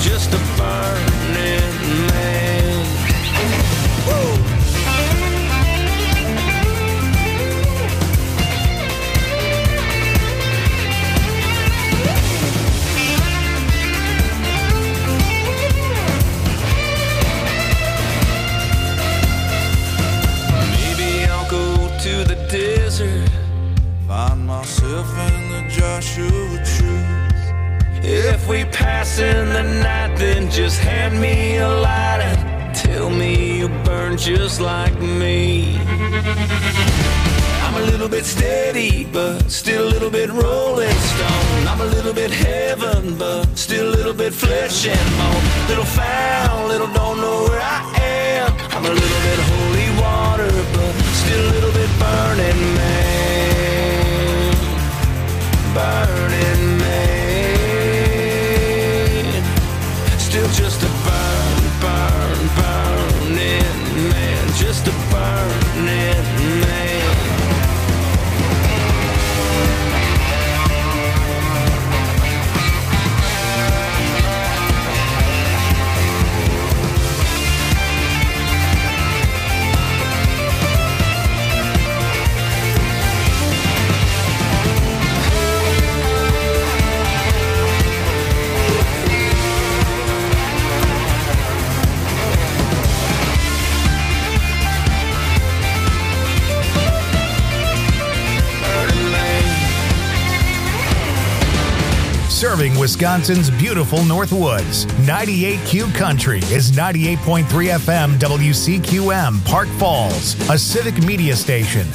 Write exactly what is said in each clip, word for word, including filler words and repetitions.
just a burning man. Woo! Maybe I'll go to the desert, find myself in the Joshua Tree. If we pass in the night, then just hand me a lighter. Tell me you burn just like me. I'm a little bit steady, but still a little bit rolling stone. I'm a little bit heaven, but still a little bit flesh and bone. Little found, little don't know where I am. I'm a little bit holy water, but still a little bit burning man. Burning man. Still just a burn, burn, burning man. Just a burning man. Serving Wisconsin's beautiful Northwoods. ninety-eight Q Country is ninety-eight point three F M W C Q M, Park Falls, a civic media station.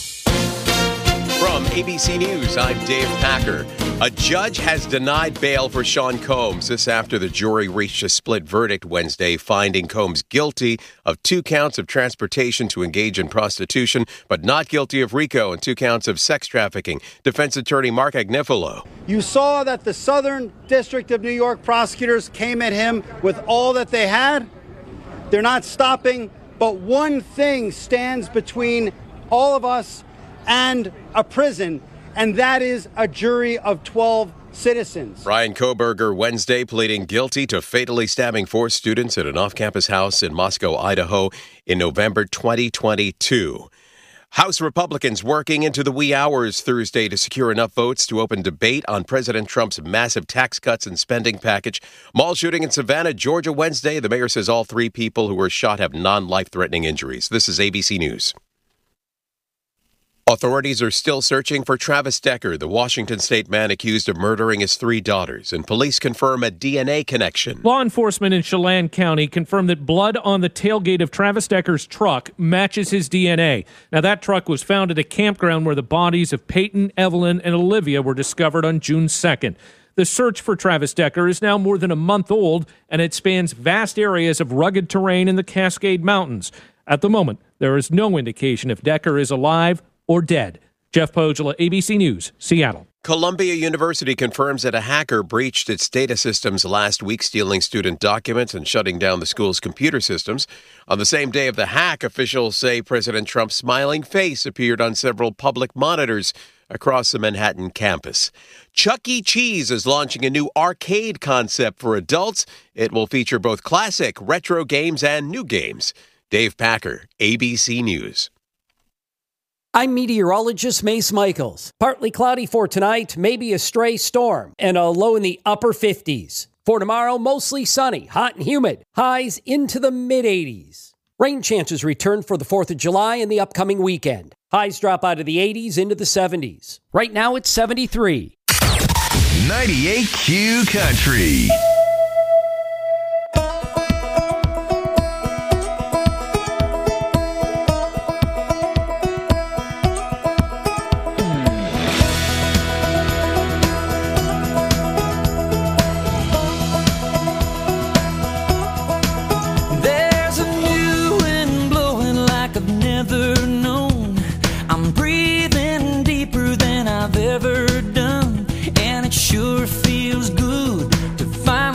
From A B C News, I'm Dave Packer. A judge has denied bail for Sean Combs. This after the jury reached a split verdict Wednesday, finding Combs guilty of two counts of transportation to engage in prostitution, but not guilty of RICO and two counts of sex trafficking. Defense attorney Mark Agnifilo. You saw that the Southern District of New York prosecutors came at him with all that they had. They're not stopping, but one thing stands between all of us and a prison, and that is a jury of twelve citizens. Brian Koberger Wednesday pleading guilty to fatally stabbing four students at an off-campus house in Moscow, Idaho in November twenty twenty-two. House Republicans working into the wee hours Thursday to secure enough votes to open debate on President Trump's massive tax cuts and spending package. Mall shooting in Savannah, Georgia Wednesday. The mayor says all three people who were shot have non-life-threatening injuries. This is A B C News. Authorities are still searching for Travis Decker, the Washington state man accused of murdering his three daughters, and police confirm a D N A connection. Law enforcement in Chelan County confirmed that blood on the tailgate of Travis Decker's truck matches his D N A. Now, that truck was found at a campground where the bodies of Peyton, Evelyn, and Olivia were discovered on June second. The search for Travis Decker is now more than a month old, and it spans vast areas of rugged terrain in the Cascade Mountains. At the moment, there is no indication if Decker is alive or dead. Jeff Pogela, A B C News, Seattle. Columbia University confirms that a hacker breached its data systems last week, stealing student documents and shutting down the school's computer systems. On the same day of the hack, officials say President Trump's smiling face appeared on several public monitors across the Manhattan campus. Chuck E. Cheese is launching a new arcade concept for adults. It will feature both classic retro games and new games. Dave Packer, A B C News. I'm meteorologist Mace Michaels. Partly cloudy for tonight, maybe a stray storm, and a low in the upper fifties. For tomorrow, mostly sunny, hot and humid. Highs into the mid-eighties. Rain chances return for the fourth of July and the upcoming weekend. Highs drop out of the eighties into the seventies. Right now, it's seventy-three. ninety-eight Q Country. Ever done, and it sure feels good to find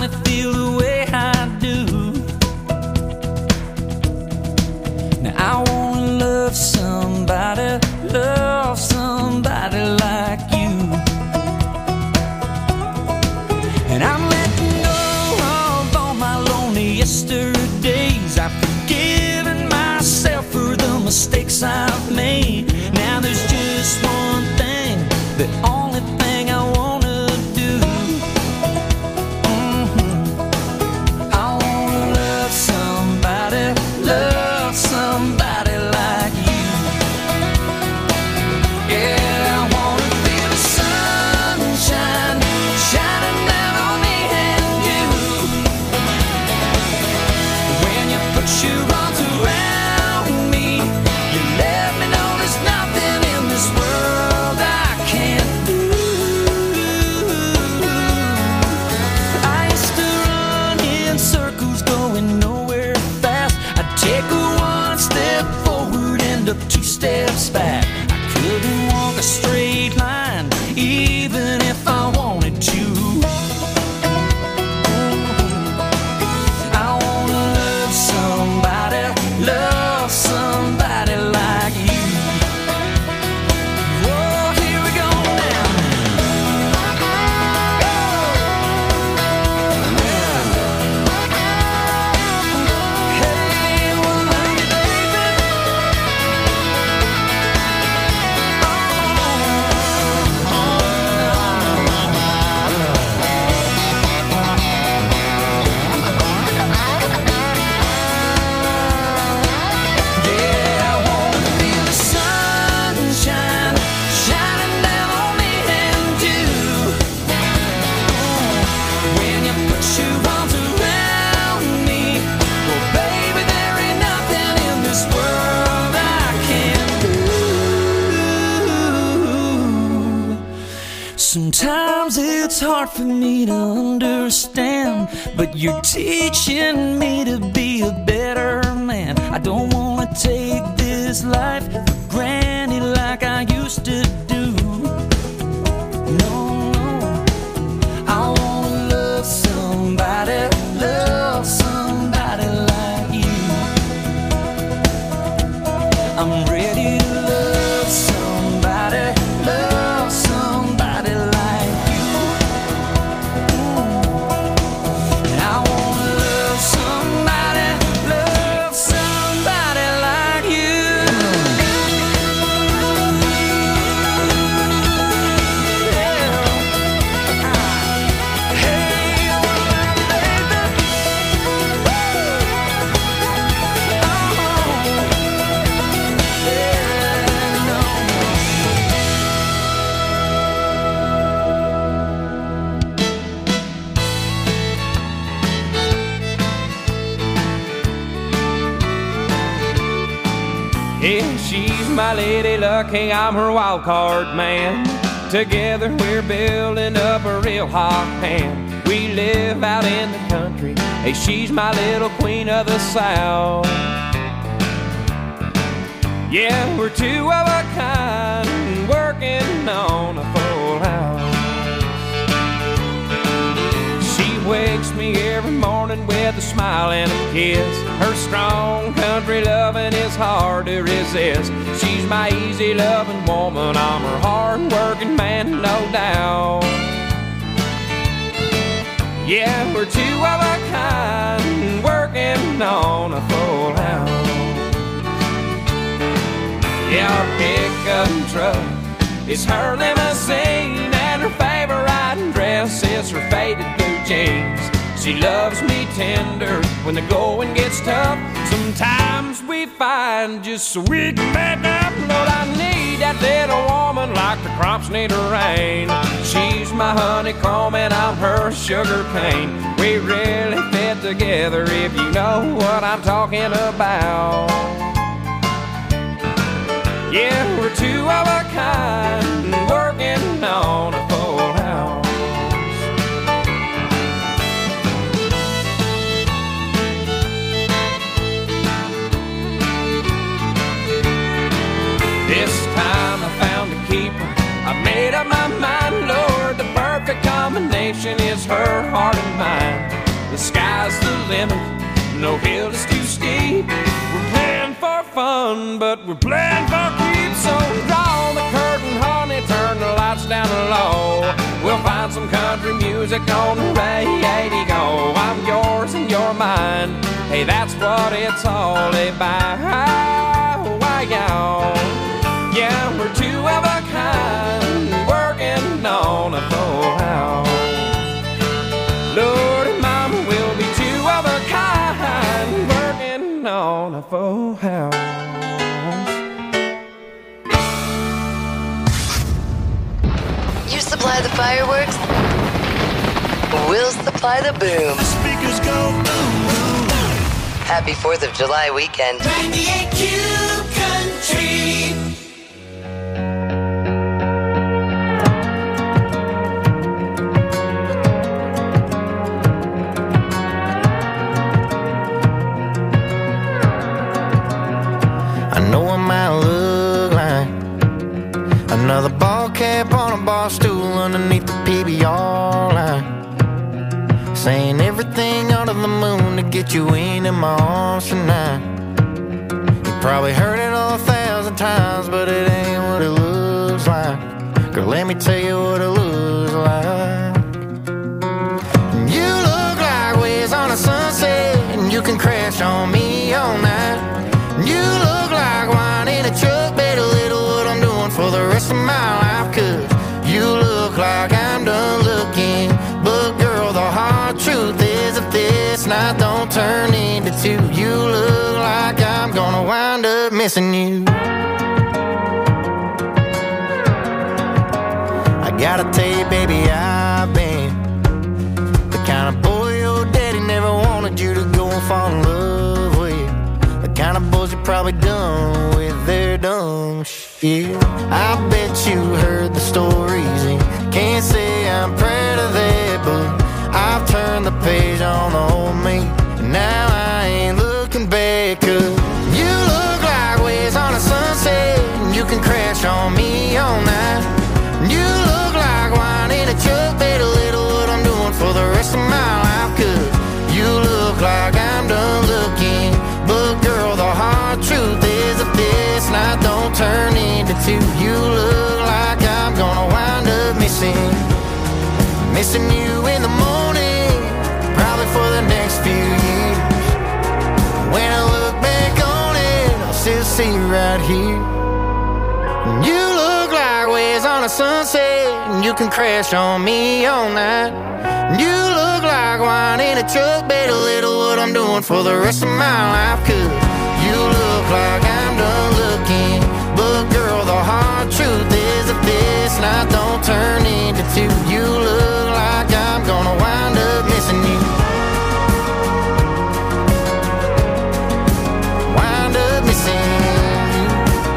Sometimes it's hard for me to understand, but you're teaching me to be a better man. I don't wanna take this life for granted like I used to do. No, no, I wanna love somebody, love somebody like you. I'm ready to love somebody, love somebody like you. And I wanna love somebody, love somebody like you. Yeah, she's my lady lucky, I'm her wild card man. Together we're building up a real hot hand. We live out in the country, hey, she's my little queen of the South. Yeah, we're two of a kind, working on a full house. She wakes me every morning with a smile and a kiss. Her strong country loving is hard to resist. She's my easy loving woman, I'm her hard working man, no doubt. Yeah, we're two of a kind, working on a full house. Yeah, our pickup truck is her limousine, and her favorite dress is her faded blue jeans. She loves me tender when the going gets tough. Sometimes we fight just so we can make up. Lord, I need that little woman like the crops need a rain. She's my honeycomb and I'm her sugar cane. We really fit together if you know what I'm talking about. Yeah, we're two of a kind, working on a full house. This time I found a keeper, I made up my mind, Lord, the perfect combination is her heart and mine. The sky's the limit, no hill is too steep. We're playing for fun, but we're playing for keeps. So draw the curtain, honey, turn the lights down low. We'll find some country music on the radio. I'm yours and you're mine, hey, that's what it's all about. Why, y'all? Yeah, we're two of a kind, working on a full house. Lord and Mama, we'll be two of a kind, working on a full house. You supply the fireworks, we'll supply the boom. Speakers go boom, boom. Happy fourth of July weekend. ninety-eight Q Country. I know I might look like another ball cap on a bar stool underneath the P B R line, saying everything under the moon to get you into my arms tonight. You probably heard it all a thousand times, but it ain't what it looks like. Girl, let me tell you what it looks like. You look like waves on a sunset, and you can crash on me all night. You look like wine in a truck, better little what I'm doing for the rest of my life. Cause you look like I'm done looking, but girl, the hard truth is if this night don't turn into two, you look like I'm gonna wind up missing you. I gotta tell you, baby, I've been the kind of boy your daddy never wanted you to go and fall in love with. The kind of boys you probably done with their dumb shit. I bet you heard the stories and can't can't say I'm proud of that, but I've turned the page on the old me. Now I ain't looking back, 'cause you look like waves on a sunset, and you can crash on me all night. You look like wine in a truck, bet a little what I'm doing for the rest of my life, 'cause you look like I'm done looking. But girl, the hard truth is if this night don't turn into two, you look like I'm gonna wind up missing Missing you in the morning, probably for the next few years. When I look back on it, I'll still see you right here. You look like waves on a sunset, and you can crash on me all night. You look like wine in a truck, bet a little what I'm doing for the rest of my life, 'cause you look like I'm done looking. But girl, the hard truth is if this night don't turn into two, you look like I'm gonna wind up missing you. Wind up missing you.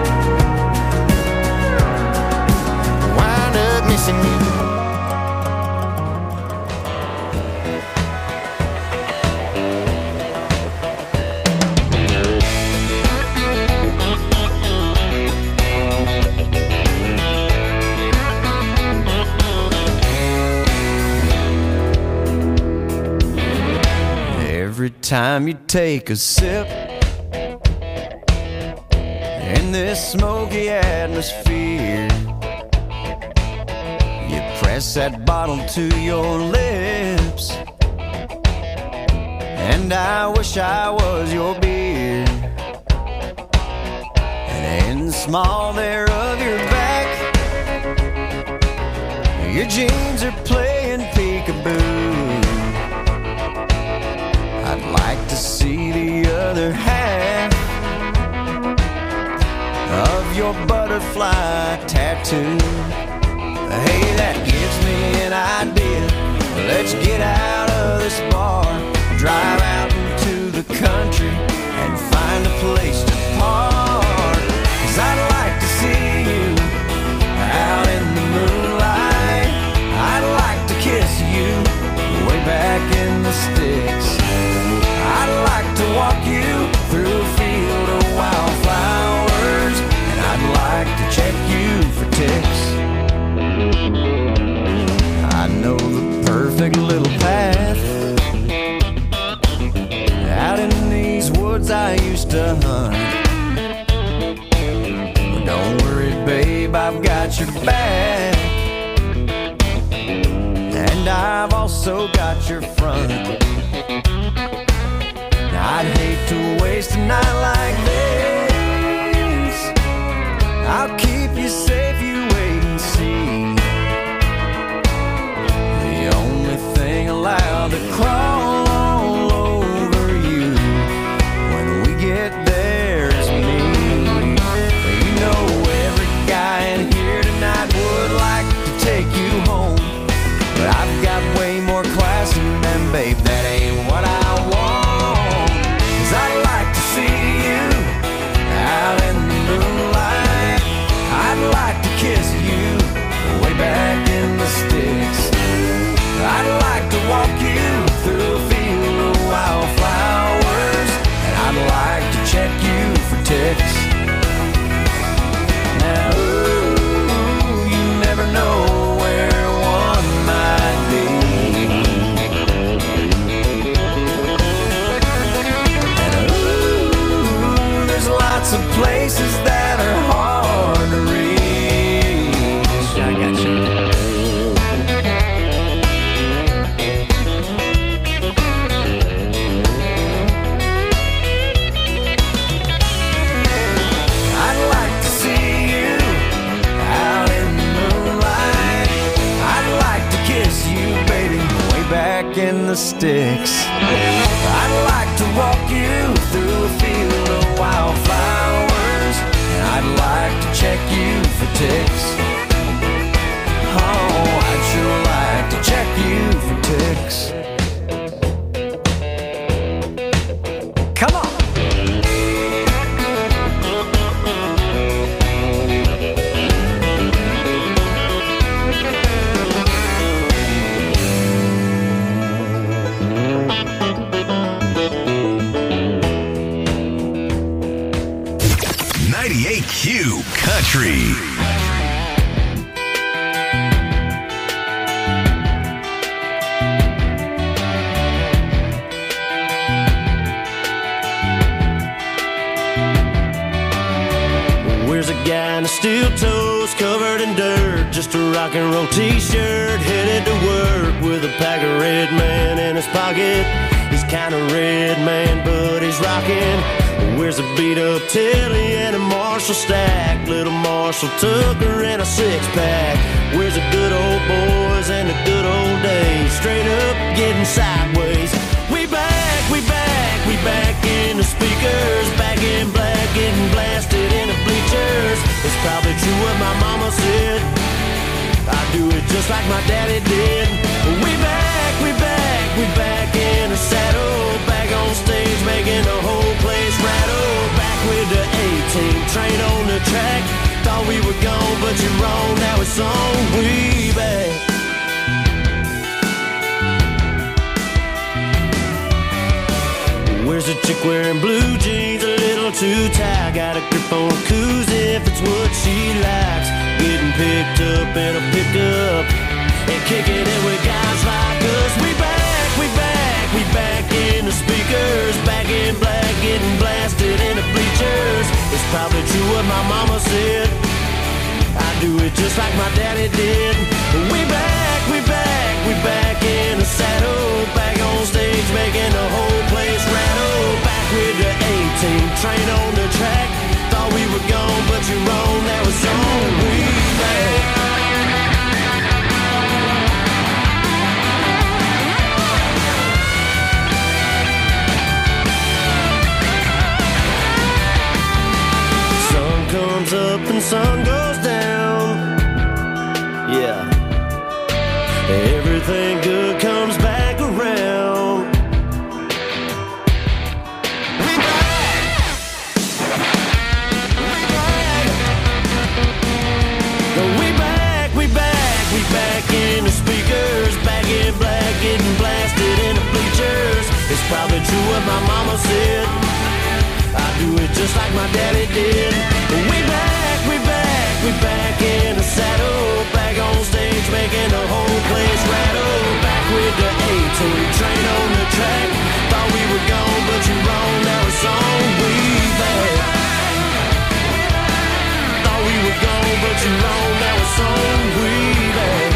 Wind up missing you. Every time you take a sip in this smoky atmosphere, you press that bottle to your lips, and I wish I was your beer. And in the small there of your back, your jeans are playing peekaboo. I'd like to see the other half of your butterfly tattoo. Hey, that gives me an idea. Let's get out of this bar, drive out into the country, and find a place to park. 'Cause I'd like to see you out in the moonlight. I'd like to kiss you way back in the sticks. I'd like to walk you through a field of wildflowers, and I'd like to check you for ticks. I know the perfect little path out in these woods I used to hunt. But don't worry, babe, I've got your back, and I've also got your front. I'd hate to waste a night like this. I'll keep you safe, you wait and see. The only thing allowed to crawl all over you when we get there is me. You know every guy in here tonight would like to take you home, but I've got way more class than them, babe, that ain't what I want. I'd like to see you out in the moonlight. I'd like to kiss you way back in the sticks. I'd like to walk you through a field of wildflowers, and I'd like to check you for ticks. Now, ooh, you never know where one might be. Lots of places that are hard to reach. I got you. I'd like to see you out in the moonlight. I'd like to kiss you, baby, way back in the sticks. I'd like to walk you through a field of wildflowers, and I'd like to check you for ticks. Oh, I'd sure like to check you for ticks. Come on! Q Country. Where's a guy in the steel toes covered in dirt? Just a rock and roll t-shirt, headed to work with a pack of Red Man in his pocket. He's kind of red, man, but he's rocking. Where's a beat up Tilly and a Marshall stack? Little Marshall Tucker and a six pack. Where's the good old boys and the good old days? Straight up getting sideways. We back, we back, we back in the speakers. Back in black, getting blasted in the bleachers. It's probably true what my mama said. I do it just like my daddy did. We back, we back, we back in the saddle. Back on stage making the whole place rattle. Back with the A-team, train on the track. Thought we were gone, but you're wrong. Now it's on, we back. Where's a chick wearing blue jeans, a little too tight? Got a grip on a koozie if it's what she likes. Getting picked up in a pickup and kicking it with guys like us. We back, we back, we back in the speakers. Back in black, getting blasted in the bleachers. It's probably true what my mama said. I do it just like my daddy did. We back, we back, we back in the saddle. Back on stage making the whole place rattle. Back with the A-team, train on the track. Thought we were gone, but you're wrong. That was on, we back. Sun comes up and sun goes down. Yeah. Everything good comes back around. We back! We back! We back, we back, we back in the speakers. Back in black, getting blasted in the bleachers. It's probably true what my mama said. I do it just like my daddy did. We back, we back, we back in the saddle. Back on stage making the whole place rattle. Back with the A-team, train on the track. Thought we were gone, but you're wrong. Now it's on, we back. Thought we were gone, but you're wrong. Now it's on, we back.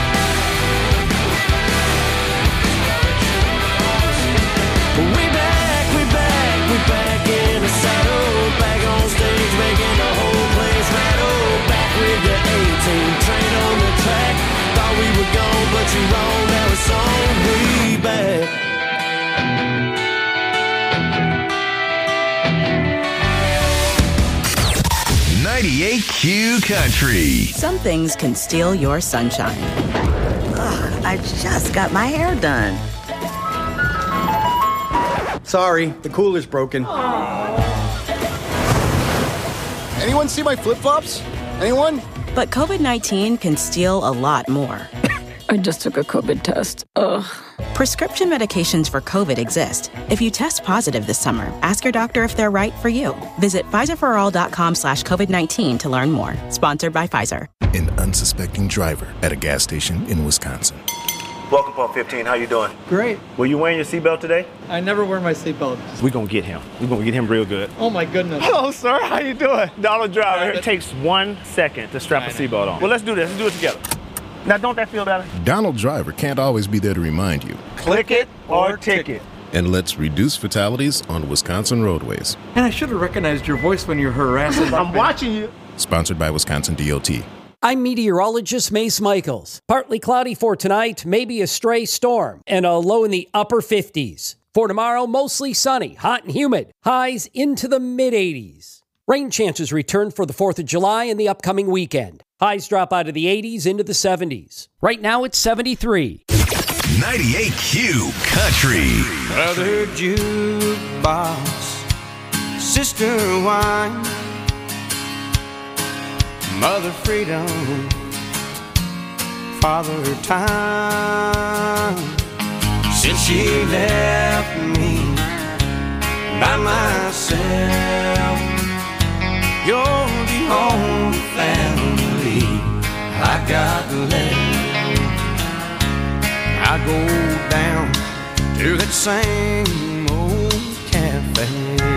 We back, we back, we back in the saddle. Back on stage making the whole place rattle. Back with the A-team, train on the track. Thought we were gone, but you're wrong. Now it's on, we back. ninety-eight Q Country. Some things can steal your sunshine. Ugh, I just got my hair done. Sorry, the cooler's broken. Anyone see my flip-flops? Anyone? But COVID nineteen can steal a lot more. I just took a COVID test. Ugh. Prescription medications for COVID exist. If you test positive this summer, ask your doctor if they're right for you. Visit Pfizerforall.com slash COVID-19 to learn more. Sponsored by Pfizer. An unsuspecting driver at a gas station in Wisconsin. Welcome, Paul fifteen. How you doing? Great. Were you wearing your seatbelt today? I never wear my seatbelt. We're going to get him. We're going to get him real good. Oh, my goodness. Hello, sir. How you doing? Donald Driver. It takes one second to strap a seatbelt on. Well, let's do this. Let's do it together. Now, don't that feel better? Donald Driver can't always be there to remind you. Click it or ticket. And let's reduce fatalities on Wisconsin roadways. And I should have recognized your voice when you're harassing me. I'm watching you. Sponsored by Wisconsin D O T. I'm meteorologist Mace Michaels. Partly cloudy for tonight, maybe a stray storm, and a low in the upper fifties. For tomorrow, mostly sunny, hot and humid. Highs into the mid eighties. Rain chances return for the fourth of July and the upcoming weekend. Highs drop out of the eighties into the seventies. Right now, it's seventy-three. ninety-eight Q Country. Brother jukebox, sister wine, mother freedom, father time. Since she left me by myself, you're the only go down to that same old cafe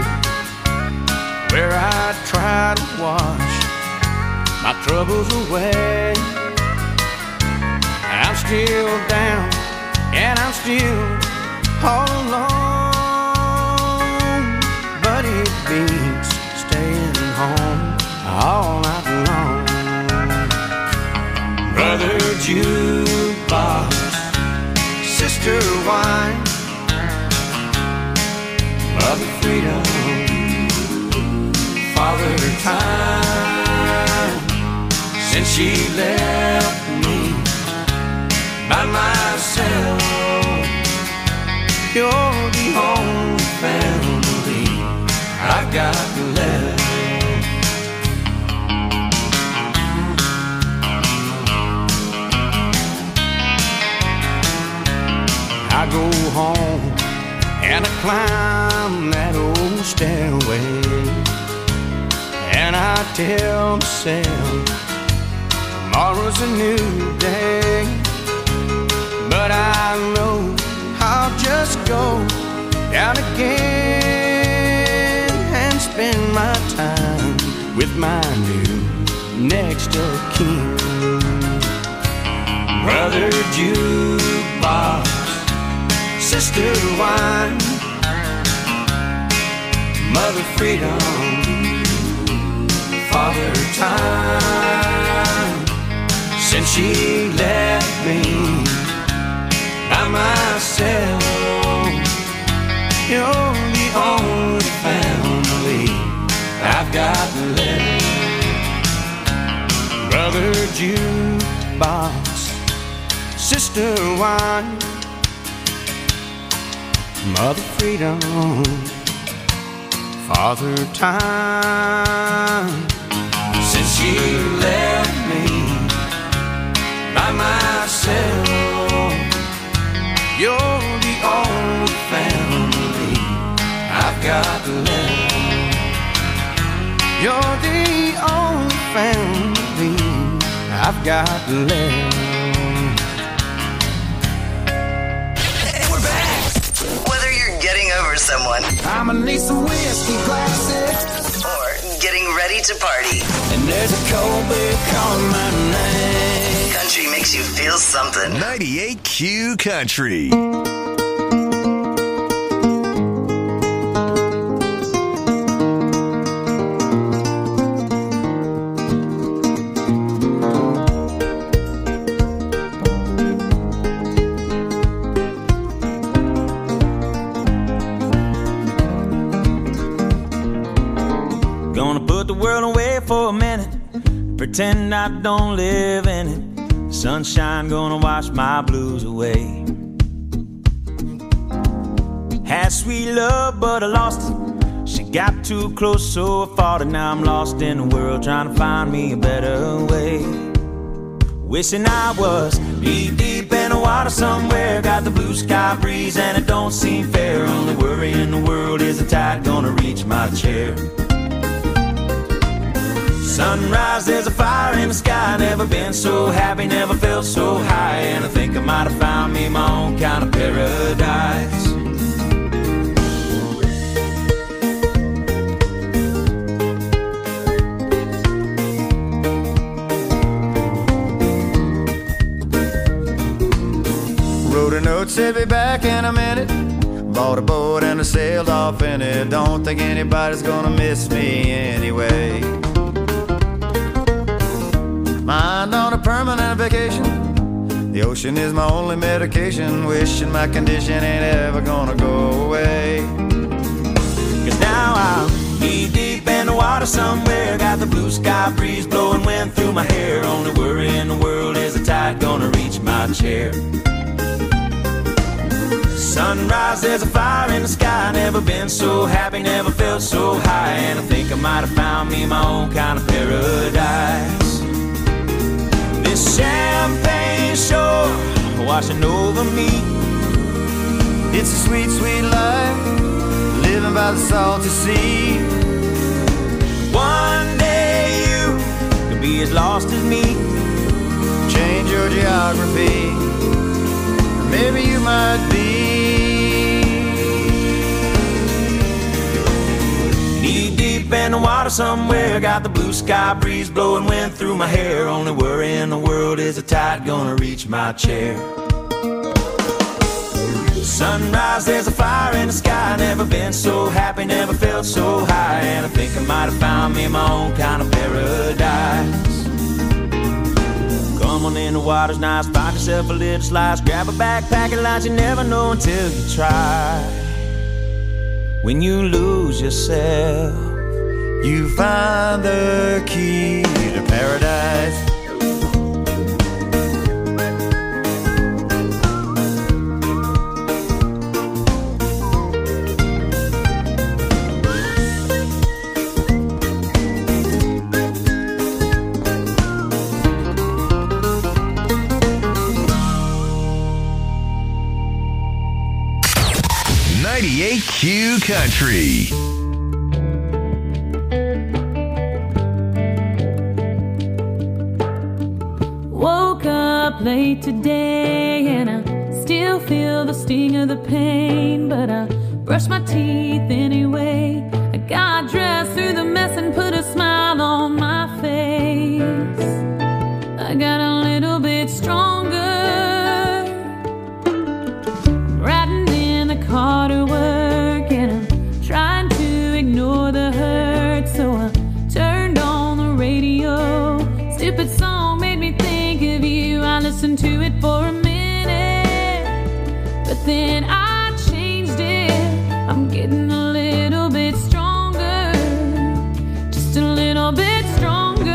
where I try to wash my troubles away. I'm still down and I'm still all alone, but it beats staying home all night long. Brother jukebox, sister wine, mother freedom, father time. Since she left me by myself, you're the only family I've got left. I go home and I climb that old stairway, and I tell myself tomorrow's a new day. But I know I'll just go down again and spend my time with my new next of kin. Brother jukebox, sister wine, mother freedom, father time. Since she left me by myself, you're the only family I've got left. Brother jukebox, sister wine, mother freedom, father time. Since she left me by myself, you're the only family I've got left. You're the only family I've got left. Whether you're getting over someone, I'ma need some whiskey glasses, or getting ready to party, and there's a cold beer calling my name. country makes you feel something. ninety-eight Q Country. Gonna put the world away for a minute, pretend I don't live in it. Sunshine gonna wash my blues away. Had sweet love, but I lost it. She got too close, so I fought it. Now I'm lost in the world, trying to find me a better way. Wishing I was knee deep in the water somewhere. Got the blue sky breeze and it don't seem fair. Only worry in the world is the tide gonna reach my chair. Sunrise, there's a fire in the sky. Never been so happy, never felt so high. And I think I might have found me my own kind of paradise. Wrote a note, said be back in a minute. Bought a boat and I sailed off in it. Don't think anybody's gonna miss me anyway. Mind on a permanent vacation. The ocean is my only medication. Wishing my condition ain't ever gonna go away. Cause now I'm knee deep in the water somewhere. Got the blue sky breeze blowing wind through my hair. Only worry in the world is the tide gonna reach my chair. Sunrise, there's a fire in the sky. Never been so happy, never felt so high. And I think I might have found me my own kind of paradise. This champagne shore washing over me. It's a sweet, sweet life, living by the salty sea. One day you could be as lost as me. Change your geography, maybe you might be. Knee deep in the water somewhere, got the blue sky breeze blowing wind through my hair. Only worry in the world is the tide gonna reach my chair. Sunrise, there's a fire in the sky. Never been so happy, never felt so high. And I think I might have found me my own kind of paradise. Come on in, the water's nice. Find yourself a little slice. Grab a backpack and lunch. You never know until you try. When you lose yourself, you find the key to paradise. ninety-eight Q Country. Woke up late today and I still feel the sting of the pain, but I brushed my teeth anyway. I got dressed through the mess and put a smile on my face. I got a little bit stronger. I'm riding in the car to work and I'm trying to ignore the hurt, so I turned on the radio. Stupid song made me think of you. I listened to it for a minute, but then I changed it. I'm getting a little bit stronger, just a little bit stronger.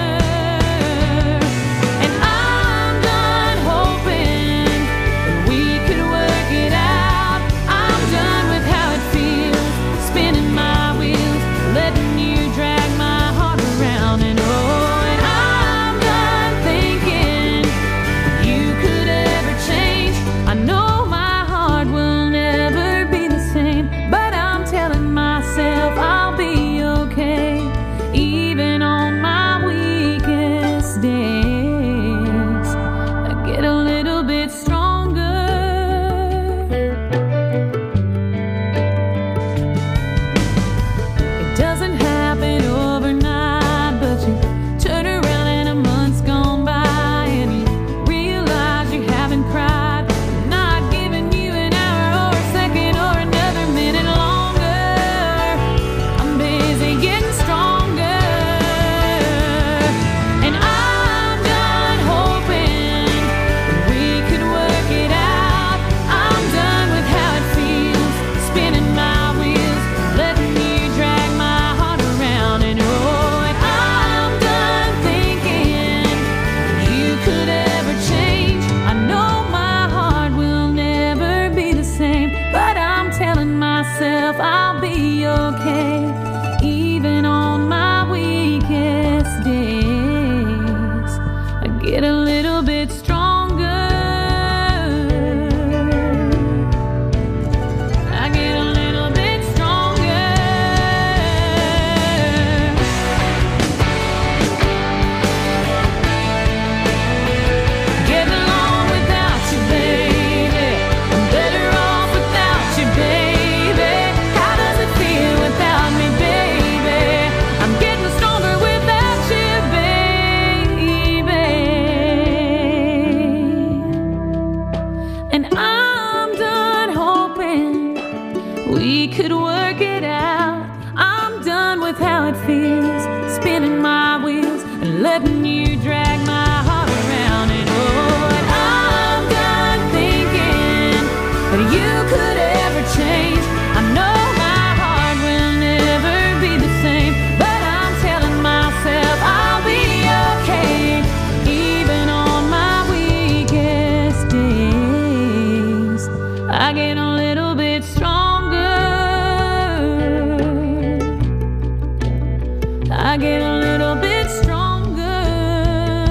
And I'm done hoping that we could work it out. I'm done with how it feels, spinning my wheels, letting you drag my heart around. And oh, and I'm done thinking you could ever change. I know my heart will never be the same, but I'm telling myself I'll be okay, even on my weakest days. I get a little bit stronger. It doesn't happen overnight, but you turn around and a month's gone by and you realize you haven't cried. I'm not giving you an hour or a second or another minute longer. I'm busy getting stronger. And I'm done hoping that we could work it out. I'm done with how it feels, spinning my wheels, letting you drag my heart around. And oh, and I'm done thinking you could ever change. I know my heart will never be the same, but I'm telling myself I'll be okay, even on my weakest days. I get a little bit stronger. I get a little bit stronger. Getting along without you, baby. I'm better off without you, baby. How does it feel without me, baby? I'm getting stronger without you, baby. And I'm done hoping we could work it out. I'm done with how it feels, spinning my wheels and letting you drag my heart around. And oh, and I'm done thinking that you could ever change. I know my heart will never be the same, but I'm telling myself I'll be okay, even on my weakest days. I get a little bit stronger. I get a little bit stronger.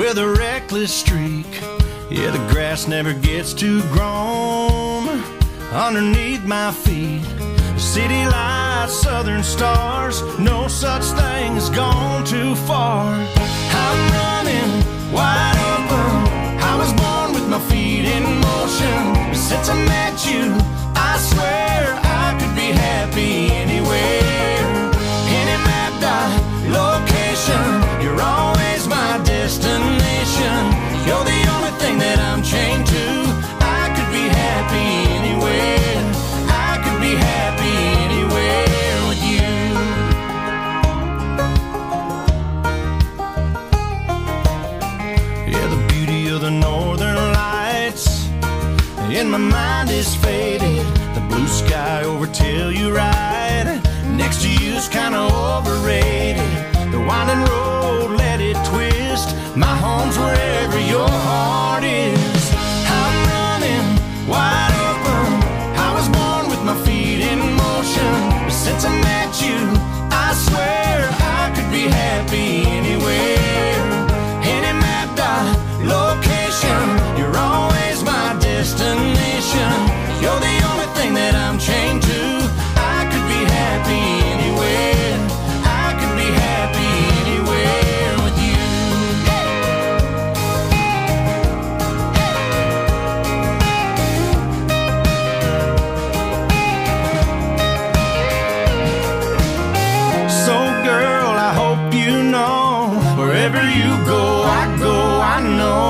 with a reckless streak. Yeah, the grass never gets too grown underneath my feet. City lights, southern stars, no such thing as gone too far. I'm running wide open. I was born with my feet in motion. Since I met you, I swear I could be happy anywhere. Any map dot location, you're always my destination. You're the only thing that I'm chained to. I could be happy anywhere. I could be happy anywhere with you. Yeah, the beauty of the northern lights in my mind is faded. The blue sky over Telluride next to you's kinda overrated. The winding road, let it twist. My home's wherever your heart is. I'm running wide open. I was born with my feet in motion. But since I met you, I swear I could be happy anywhere. Any map dot location, you're always my destination. You're the only thing that I'm chained to. I could be happy anywhere. I could be happy anywhere with you. So girl, I hope you know, wherever you go, I go, I know.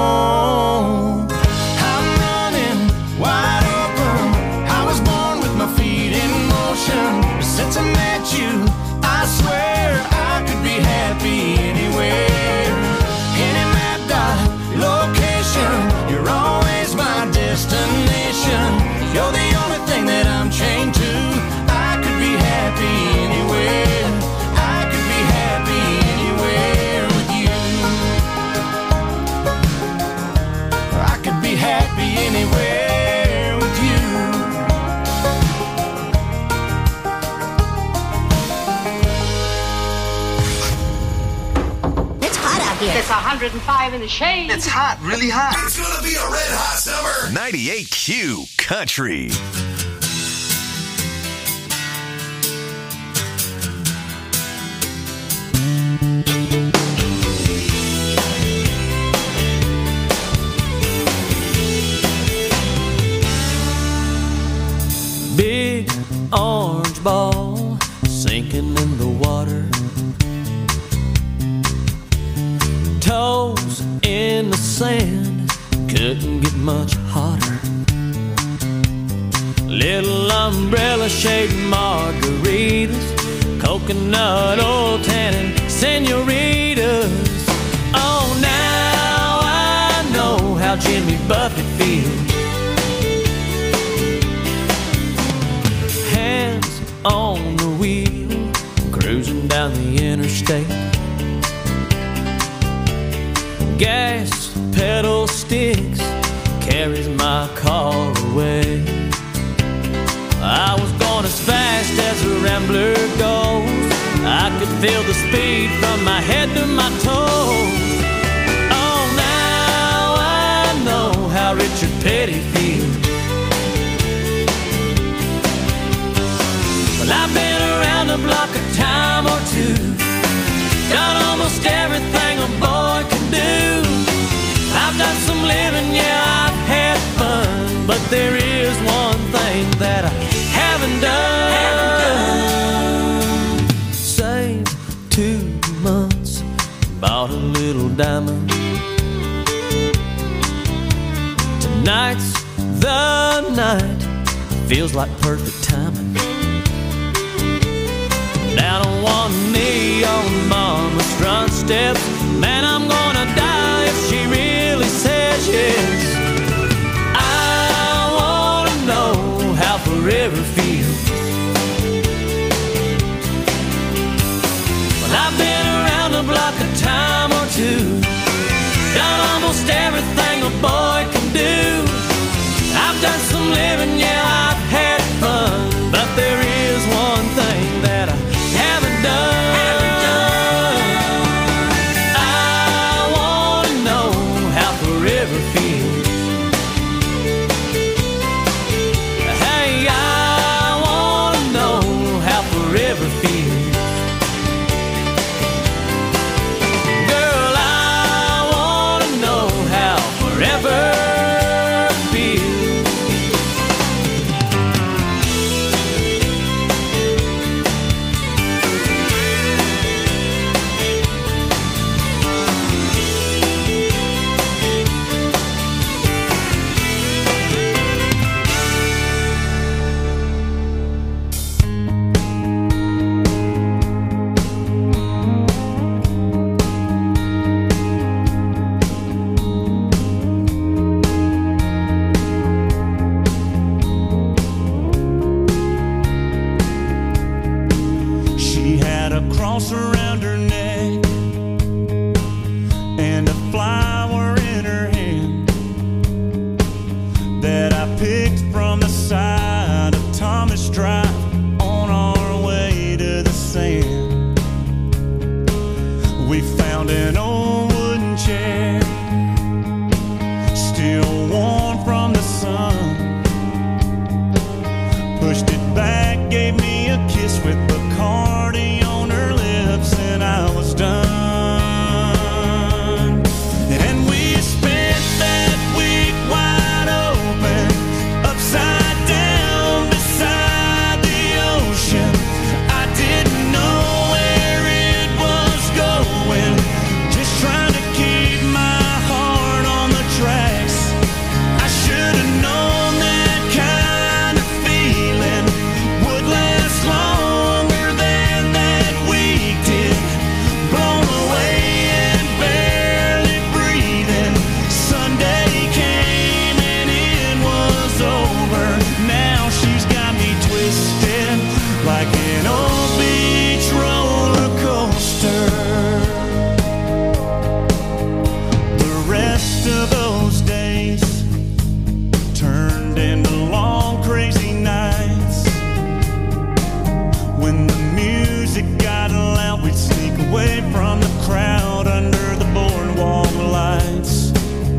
I'm running wide open. I was born with my feet in motion. Since I met you, I swear I could be happy anywhere. Any map dot location, you're always my destination. You're the only thing that I'm chained to. I could be happy anywhere. I could be happy anywhere with you. I could be happy anywhere with you. It's hot out here. It's one hundred five in the shade. It's hot, really hot. It's gonna be a red hot summer. ninety-eight Q Country. Big orange ball sinking in the water. Toes in the sand, couldn't get much hotter. Little umbrella shaped margaritas, coconut oil tannin senoritas. Oh, now I know how Jimmy Buffett feels. Hands on the wheel, cruising down the interstate. Gas pedal sticks, carries my car away. I was going as fast as a rambler goes. I could feel the speed from my head to my toes. Oh, now I know how Richard Petty feels. Well, I've been around the block a time or two, done almost everything a boy can do. I've done some living, yeah, I've had fun, but there is one thing that I haven't done. Haven't done. Saved two months, bought a little diamond. Tonight's the night, feels like perfect timing. Down on one knee on mama's front steps, man, I'm gonna die if she really says yes. I wanna know how forever feels. Well, I've been around the block a time or two, done almost everything a boy can do. I've done some living, yeah, I've had fun, but there is one thing that I haven't done. Haven't done. I forever feels. Hey, I wanna know how forever feels. Girl, I wanna know how forever around her neck and a flower in her hand that I picked from the side of Thomas Drive on our way to the sand. We found an old wooden chair, still warm from the sun, pushed it back, gave me a kiss with Bacardi on her lips, and I was done. And we spent that week wide open, upside down beside the ocean. I didn't know where it was going, just trying to keep my heart on the tracks. I should have known that kind of feeling would last longer than that week did. Blown away and barely breathing. Sunday came and it was over. Now she's got me twisted like an old beach roller coaster. The rest of those days turned into long crazy nights. When the music got loud, we'd sneak away from the crowd under the boardwalk lights.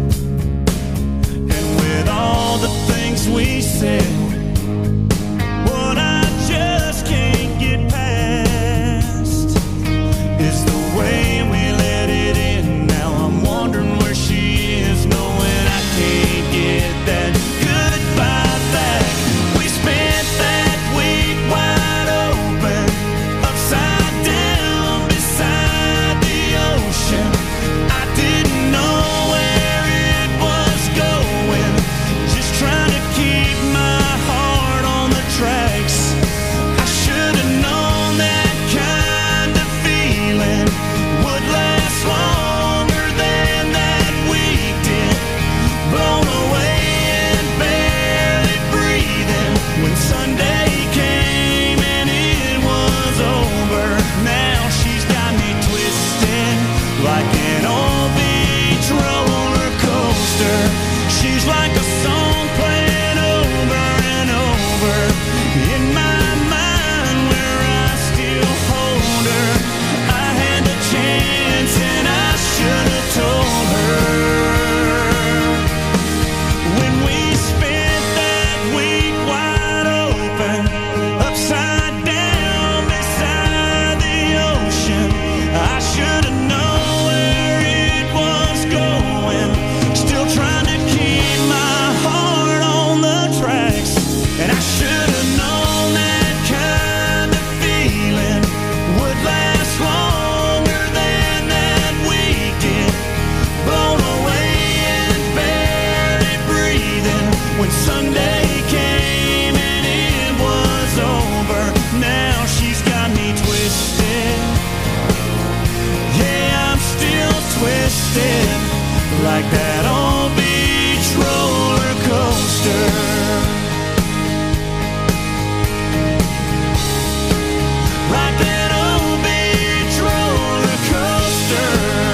And with all the things we said, what I just can't get past is the way we let it in. Now I'm wondering where she is, knowing I can't get that goodbye back. We spent that week wide open, upside down beside the ocean. I didn't know where it was going, just trying to keep my heart on the tracks. I should have known that kind of feeling would last longer than that week did. Blown away and barely breathing when Sunday came and it was over. Now she's got me twisted like an old beach roller coaster. She's like a song playing over and over in my mind, where I still hold her. I had a chance and I should have told her. When we spent that week wide open, upside down beside the ocean, I should have known where it was going, still trying to keep my heart on the tracks. And I should have known that kind of feeling would last longer than that week did. Blown away and barely breathing when Sunday came and it was over. Now she's got me twisted. Yeah, I'm still twisted like that old beach roller coaster. Like that old beach roller coaster.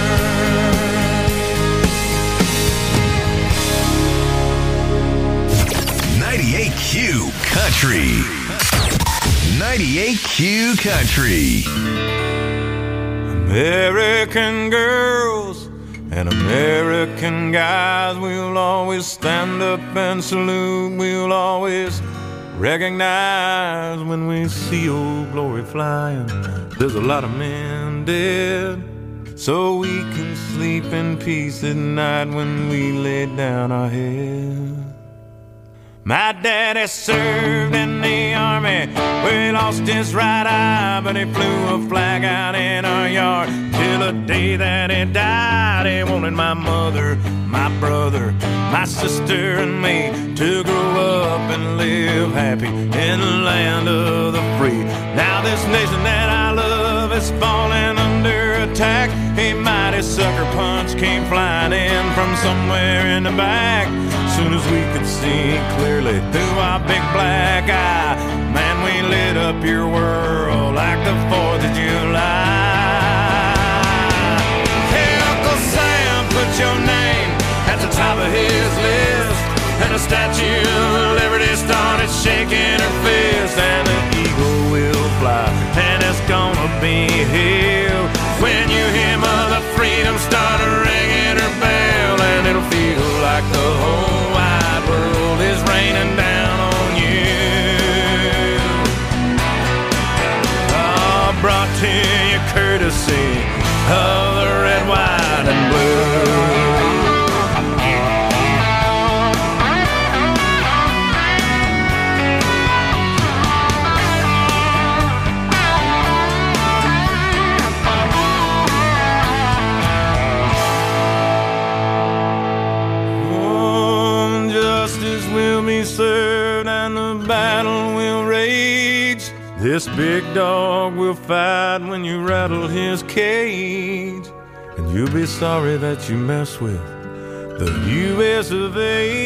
ninety-eight Q Country. ninety-eight Q Country. American girls And American guys, we'll always stand up and salute. We'll always recognize when we see Old Glory flying. There's a lot of men dead, so we can sleep in peace at night when we lay down our head. My daddy served in the army, where he lost his right eye, but he flew a flag out in our yard till the day that he died. He wanted my mother, my brother, my sister and me to grow up and live happy in the land of the free. Now this nation that I love is falling under attack. A mighty sucker punch came flying in from somewhere in the back. Soon as we could see clearly through our big black eye, man, we lit up your world like the fourth of July. Hey, Uncle Sam, put your name at the top of his list, and the Statue of Liberty started shaking her fist, and the eagle will fly, and it's gonna be here when you hear Mother Freedom start ringing her bell, and it'll feel like the whole wide world is raining down on you. Oh, brought to you courtesy of the red, white, and blue. Served and the battle will rage. This big dog will fight when you rattle his cage, and you'll be sorry that you mess with the U S of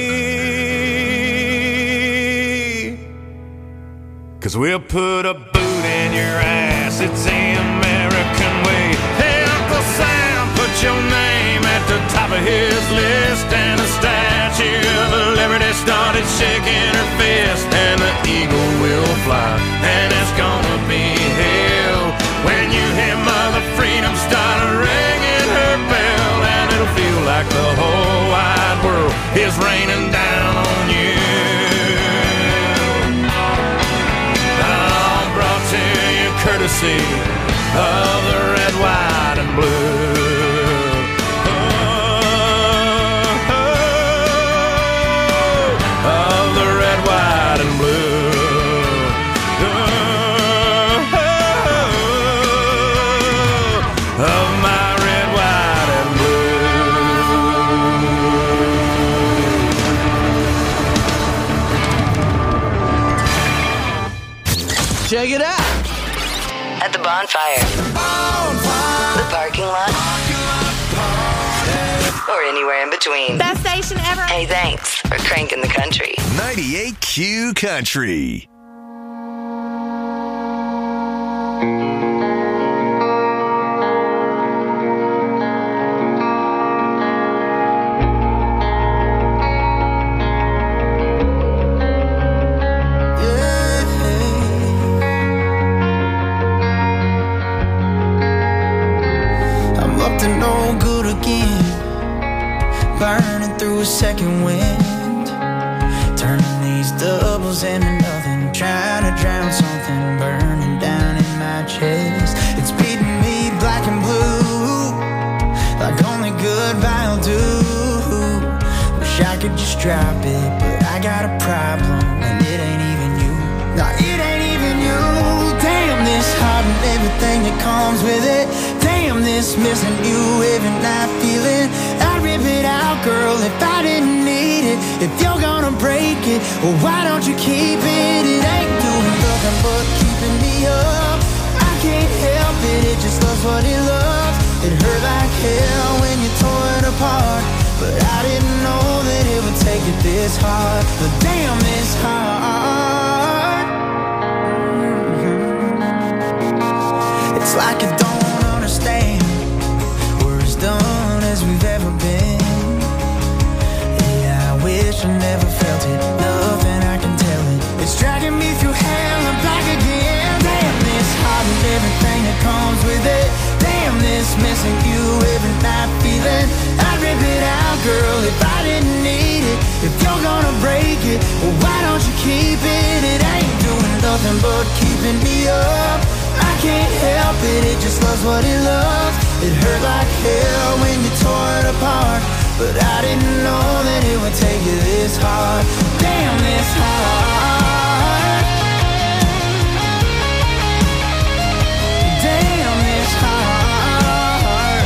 A. Cause we'll put a boot in your ass, it's the American way. Hey, Uncle Sam, put your name at the top of his list, and the Statue of Liberty started shaking her fist, and the eagle will fly, and it's gonna be hell when you hear Mother Freedom start ringing her bell, and it'll feel like the whole wide world is raining down on you. All brought to you courtesy of the red, white, and blue. Check it out. At the bonfire. bonfire. The parking lot. Or anywhere in between. Best station ever. Hey, thanks for cranking the country. ninety-eight Q Country. Burning through a second wind, turning these doubles into nothing, trying to drown something burning down in my chest. It's beating me black and blue, like only goodbye will do. Wish I could just drop it, but I got a problem, and it ain't even you. No, it ain't even you. Damn this heart and everything that comes with it. Damn this missing you every night feeling. I'd rip it out, girl, if I didn't need it. If you're gonna break it, well, why don't you keep it? It ain't doing nothing but keeping me up. I can't help it, it just loves what it loves. It hurt like hell when you tore it apart, but I didn't know that it would take it this hard. But damn, it's hard. Mm-hmm. It's like you don't understand. We're as done as we've ever been. Yeah, I wish I never felt it. Nothing I can tell it. It's dragging me through hell and back again. Damn this heart and everything that comes with it. Damn this missing you every night feeling. I girl, if I didn't need it. If you're gonna break it, well, why don't you keep it? It ain't doing nothing but keeping me up. I can't help it, it just loves what it loves. It hurt like hell when you tore it apart, but I didn't know that it would take you this hard. Damn, this hard. Damn, this hard.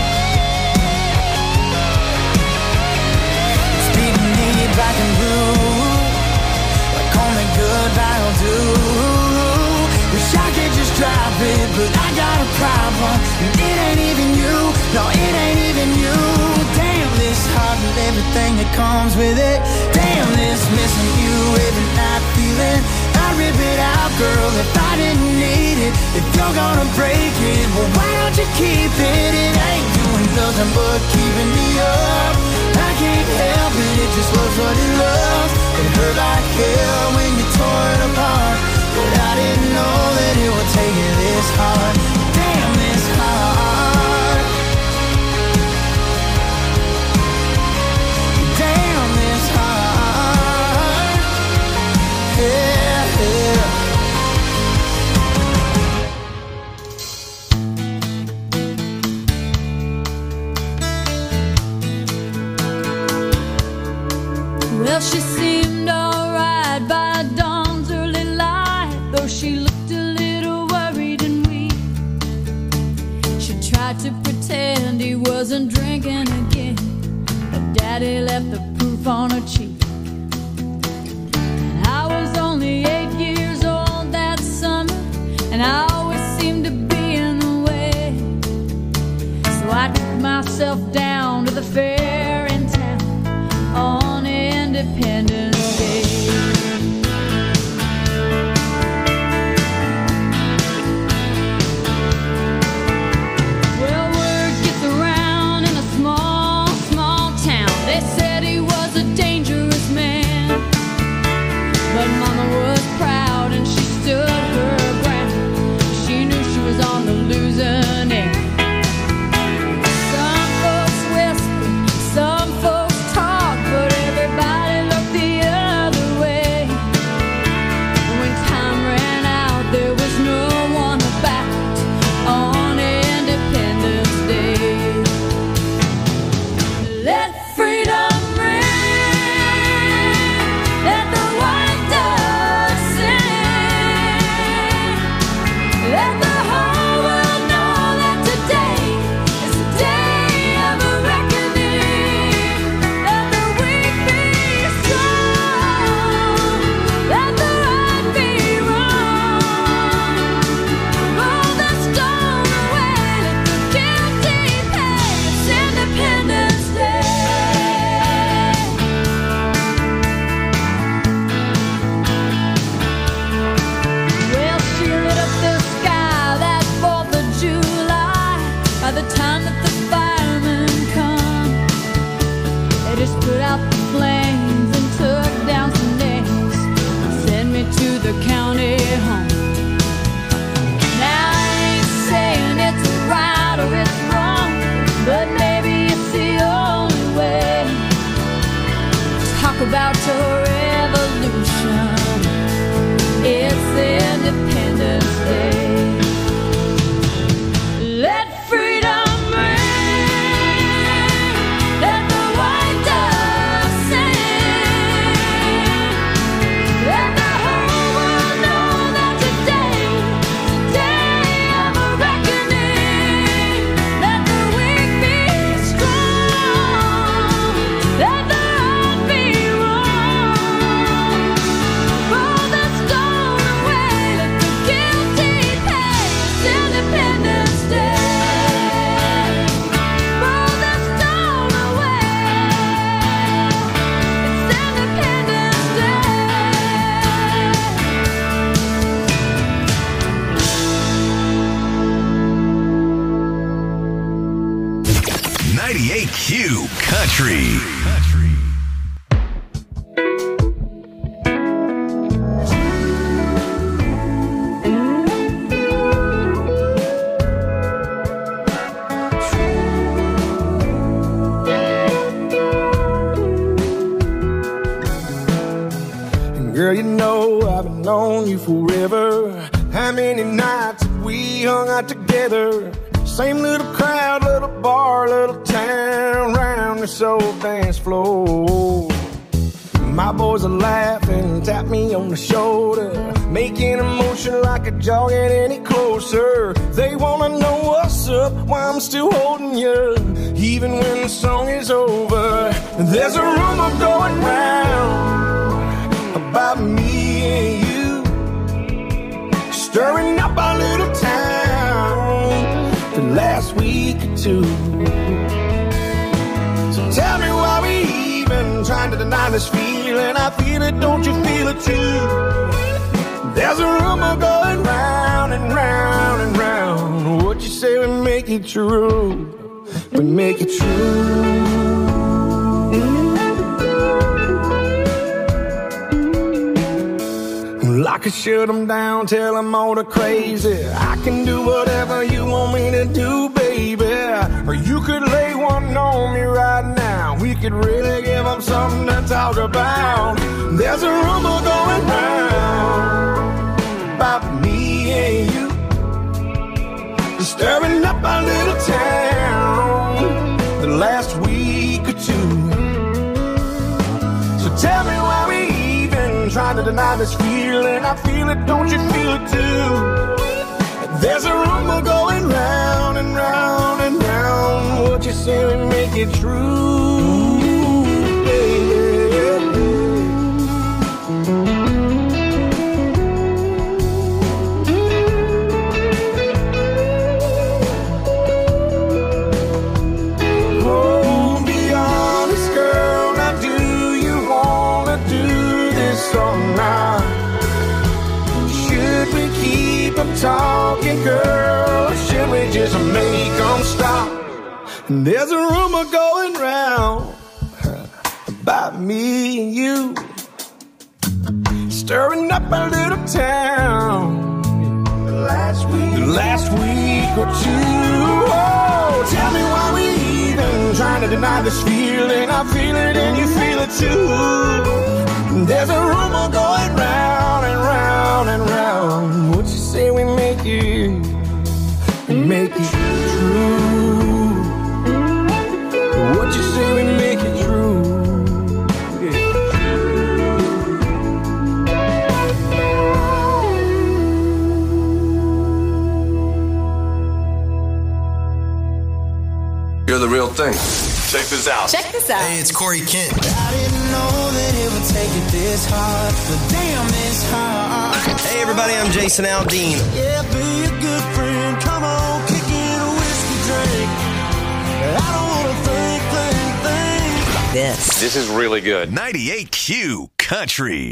It's beating me black and blue, like only goodbye will do. Wish I could just drop it, but I got a problem. And it ain't even you, no, it ain't even you. Damn, this heart and everything that comes with it. Damn, this missing you every night feeling. I'd rip it out, girl, if I didn't need it. If you're gonna break it, well, why don't you keep it? It ain't doing nothing but keeping me up. I can't help it, it just loves what it loves. It hurt like hell when you tore it apart, but I didn't know that it would take you this hard. Damn, this hard. Damn, this hard. Yeah, yeah. Well, she seemed alright by dawn's early light, though she looked a little worried and weak. She tried to pretend he wasn't drinking again, but Daddy left the proof on her cheek. And I was only eight years old that summer, and I always seemed to be in the way. So I took myself down to the fair in town on Independence Day. Well, word gets around in a small, small town. They said he was a dangerous man, but Mama was proud and she stood her ground. She knew she was on the losing end. Some folks whisper, some folks talk, but everybody looked the other way. When time ran out, there was no one about on Independence Day. Let freedom ring, let the white dove sing, let the whole world know that today is the day of a reckoning. Let the weak be strong, let the right be wrong. Roll the stone away, let the guilty pay. It's Independence Day. Well, she lit up the sky that fourth of July. By the time that the firemen come, they just put out the flames and took down some names and sent me to the county home. Now I ain't saying it's right or it's wrong, but maybe it's the only way. Talk about your revolution. It's Independence Day. Let freedom ring, let the white dove sing, let the whole world know that today is the day of a reckoning. Let the weak be strong, let the right be wrong. Roll the stone away, let the guilty pay. It's Independence Day. Roll the stone away. It's Independence Day. ninety-eight Q Country. Girl, you know I've been on you forever. How many nights have we hung out together? Same little crowd, little bar, little town, round this old dance floor. My boys are laughing, tap me on the shoulder, making a motion like a jaw get any closer. They wanna know what's up, why I'm still holding you, even when the song is over. There's a rumor going round about me and you, stirring up our little town the last week or two. So tell me why we even trying to deny this feeling. I feel it, don't you feel it too? There's a rumor going round and round and round. What you say we make it true, we make it true. I could shut them down, tell them all the crazy. I can do whatever you want me to do, baby. Or you could lay one on me right now. We could really give them something to talk about. There's a rumor going round about me and you, stirring up our little town the last week or two. So tell me why we even trying to deny this feeling. I feel it, don't you feel it too? There's a rumor going round and round and round. What you say we make it true, yeah. Oh, be honest, girl, now do you wanna do this or not? Should we keep them talking, girl, or should we just make them stop? And there's a rumor going round about me and you, stirring up our little town the last week, the last week or two. Oh, tell me why we even trying to deny this feeling. I feel it and you feel it too. There's a rumor going round and round and round. What you say we make it, we make it true. What you say we make it true. You're the real thing. Check this out. Check this out. Hey, it's Corey Kent. I didn't know that it would take it this hard, but damn, it's hard. Hey, everybody, I'm Jason Aldean. Yeah, be a good friend. Come on, kick in a whiskey drink. I don't want to think, think, think. This. This is really good. ninety-eight Q Country.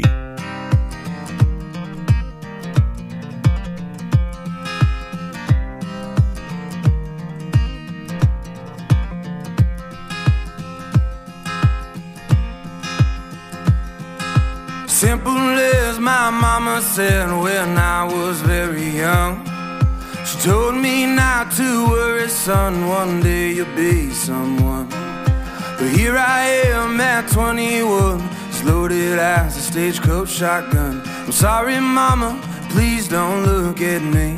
Simple as my mama said when I was very young. She told me not to worry, son, one day you'll be someone. But here I am at twenty-one, as loaded as a stagecoach shotgun. I'm sorry, mama, please don't look at me.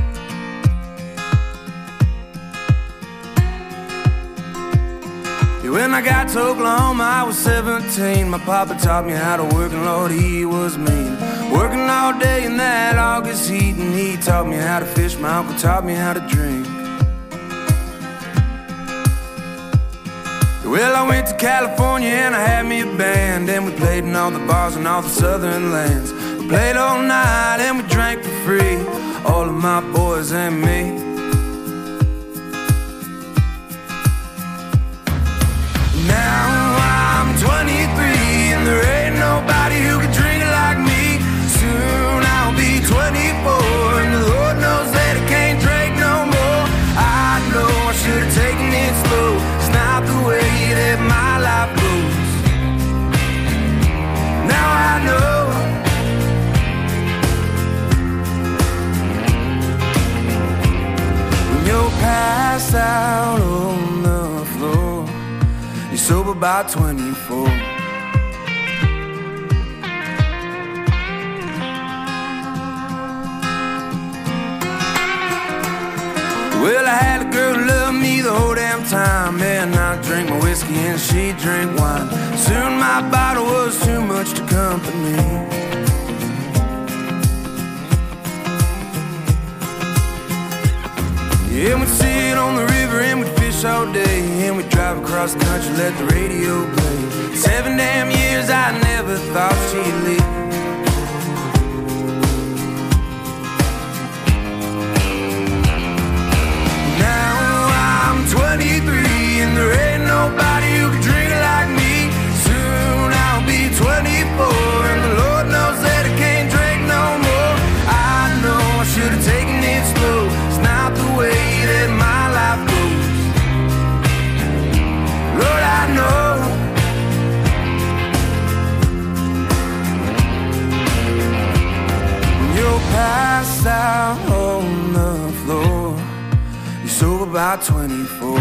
When I got to Oklahoma, I was seventeen. My papa taught me how to work, and Lord, he was mean. Working all day in that August heat, and he taught me how to fish. My uncle taught me how to drink. Well, I went to California and I had me a band, and we played in all the bars in all the southern lands. We played all night and we drank for free, all of my boys and me. Now I'm twenty-three and there ain't nobody who can drink it like me. Soon I'll be twenty-four and the Lord knows that I can't drink no more. I know I should have taken it slow. It's not the way that my life goes. Now I know. When you're passed out on the floor, sober by twenty-four. girl loved me the whole damn time. And I drink my whiskey and she drink wine. Soon my bottle was too much to company. Yeah, we'd sit on the river and we'd fish all day. And we'd drive across the country, let the radio play. Seven damn years I never thought she'd leave. twenty-three and there ain't nobody who can drink like me. Soon I'll be twenty-four and the Lord knows that I can't drink no more. I know I should have taken it slow. It's not the way that my life goes. Lord, I know you're passed out on the floor. You're sober by twenty-four.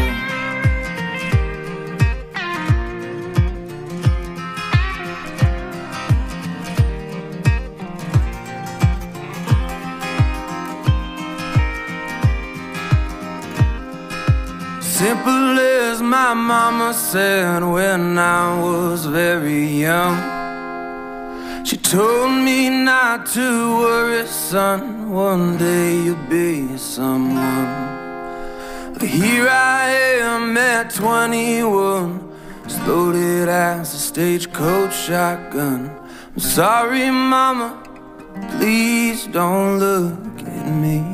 Simple as my mama said when I was very young. She told me not to worry, son, one day you'll be someone. Here I am at twenty-one, as loaded as a stagecoach shotgun. I'm sorry, mama, please don't look at me.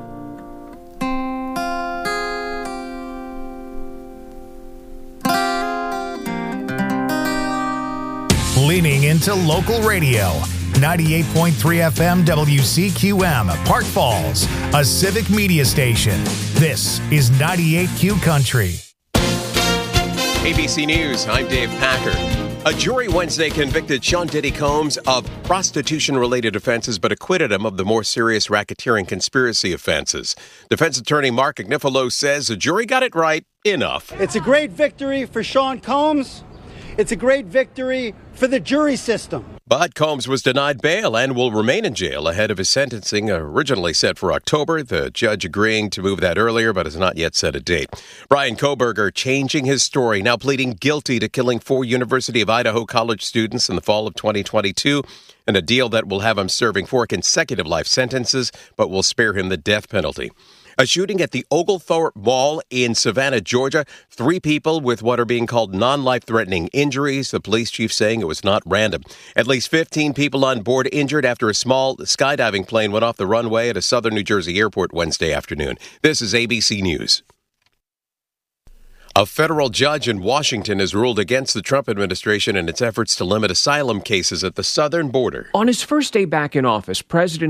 Leaning into local radio. ninety-eight point three F M W C Q M, Park Falls, a civic media station. This is ninety-eight Q Country. A B C News, I'm Dave Packer. A jury Wednesday convicted Sean Diddy Combs of prostitution-related offenses but acquitted him of the more serious racketeering conspiracy offenses. Defense attorney Mark Agnifilo says the jury got it right enough. It's a great victory for Sean Combs. It's a great victory for the jury system. But Combs was denied bail and will remain in jail ahead of his sentencing, originally set for October. The judge agreeing to move that earlier, but has not yet set a date. Brian Koberger changing his story, now pleading guilty to killing four University of Idaho college students in the fall of twenty twenty-two, and a deal that will have him serving four consecutive life sentences, but will spare him the death penalty. A shooting at the Oglethorpe Mall in Savannah, Georgia. Three people with what are being called non-life-threatening injuries. The police chief saying it was not random. At least fifteen people on board injured after a small skydiving plane went off the runway at a southern New Jersey airport Wednesday afternoon. This is A B C News. A federal judge in Washington has ruled against the Trump administration in its efforts to limit asylum cases at the southern border. On his first day back in office, President